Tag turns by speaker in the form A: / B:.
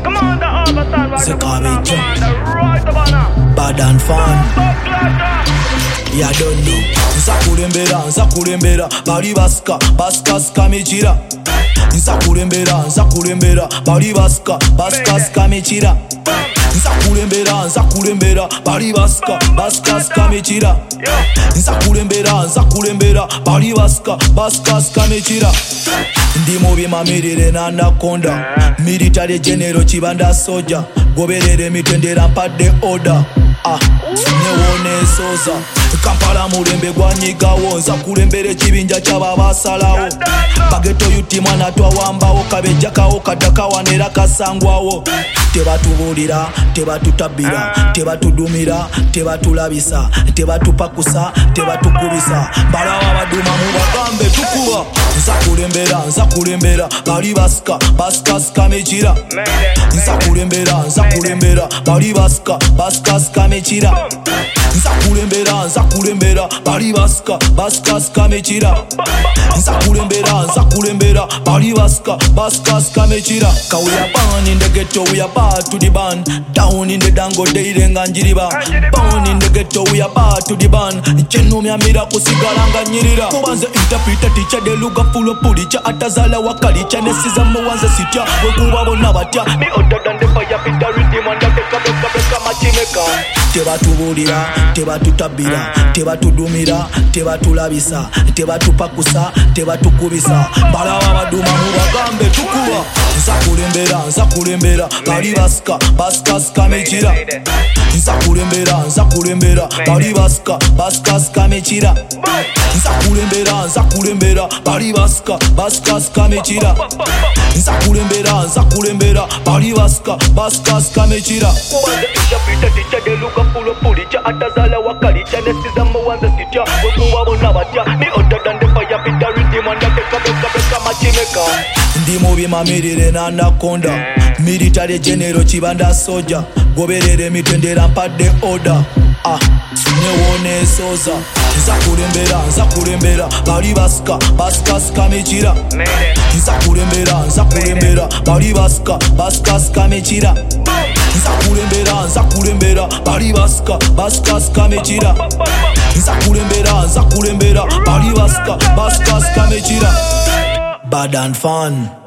A: Commander Overstand, right
B: Zekabe
A: about
B: Joe.
A: now, right about now.
B: Bad and fun. Yeah, don't know. Nza kulembera bali basika mikira. Nza kulembera bali basika mikira. Nza kulembera bali basika mikira. Nza kulembera bali basika mikira. Ndi mu bimamirire n'anakonda military general Kibanda soja goberere mitendera mpadde order newone soza Kampala mulembe gwanyigawo nza kulembera ekibinja ky'ababasalawo bageto yuti mwana twawambawo kabejjakawo kadakawanera kasangwawo tebatubulira tebatutabira tebatudumira tebatulabisa tebatupakusa tebatukubisa balaba baduma mu bagambe tukuba nza kulembera bali basika mikira nza kulembera bali basika mikira nza kulembera bali basika mikira nza kulembera bali basika mikira we are born in the ghetto, we are bad to the band. Down in the dango deire nga njiriba. Born in the ghetto, we are bad to the band. Chenu myamira kusigala nga nyirira. Kubanze interpreter teacher de luga full pulicha atazala wakalicha nesiza muwanze sitya wekuba bonna batya me other than the fire pit the rhythm and the beka machimeka. Tebatubulira tebatutabira tebatudumira tebatulabisa tebatupakusa tebatukubisa balaba baduma mu bagambe tukuba nza kulembera bali basika mikira nza kulembera bali basika mikira nza kulembera bali basika mikira nza kulembera bali basika mikira de luga full pulicha atazala wakalicha nesiza muwanze sitya wekuba bonna batya me other than the fire pit the rhythm and the beka machimeka. Ndi mu bimamirire n'anakonda military general Kibanda soja goberere mitendera mpadde order newone soza nza kulembera bali basika mikira nza kulembera bali basika mikira nza kulembera bali basika mikira nza kulembera bali basika mikira. Bad and fun.